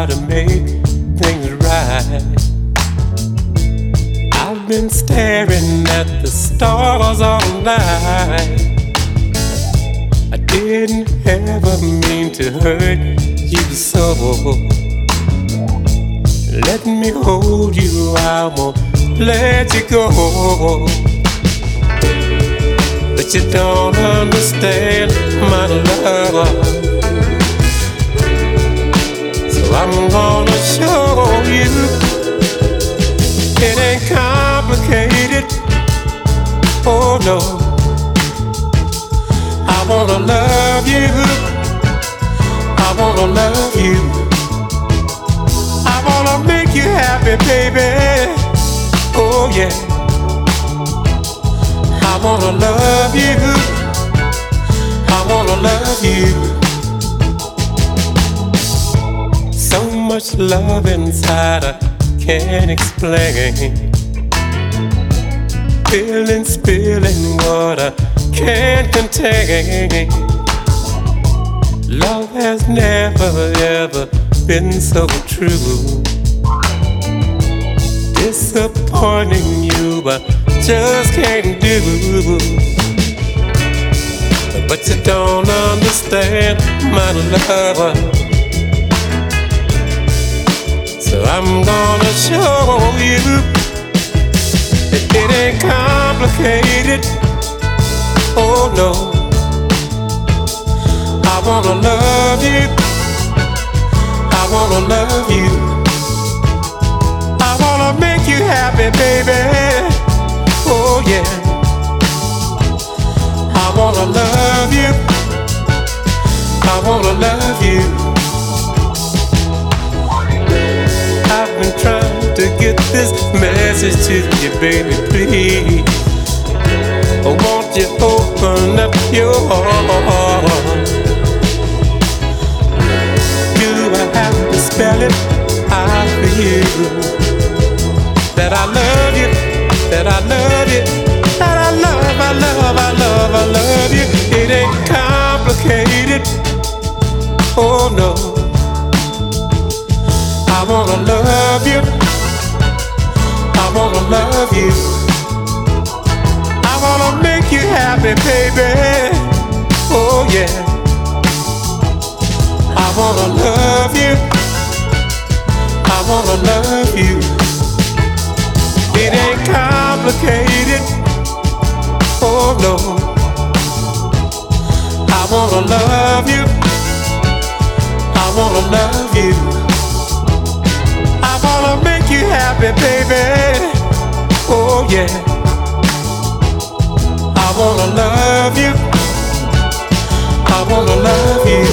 to make things right. I've been staring at the stars all night. I didn't ever mean to hurt you so. Let me hold you, I won't let you go. But you don't understand my love, so I'm gonna show you. It ain't complicated, oh no. I wanna love you, I wanna love you, I wanna make you happy, baby, oh yeah. I wanna love you, I wanna love you. So much love inside I can't explain. Feeling, spilling what I can't contain. Love has never ever been so true. Disappointing you I just can't do. But you don't understand my love, so I'm gonna show you that it ain't complicated, oh no. I wanna love you, I wanna love you, I wanna make you happy, baby, oh yeah. I wanna love you, I wanna love you. I've been trying to get this message to you, baby, please. Won't you open up your heart? Do I have to spell it out for you? That I love you, that I love you, that I love, I love, I love, I love you. It ain't complicated, oh no. I wanna love you, I wanna love you, I wanna make you happy, baby, oh yeah. I wanna love you, I wanna love you. It ain't complicated, oh no. I wanna love you, I wanna love you, I wanna make you happy, baby, oh yeah. I wanna love you, I wanna love you.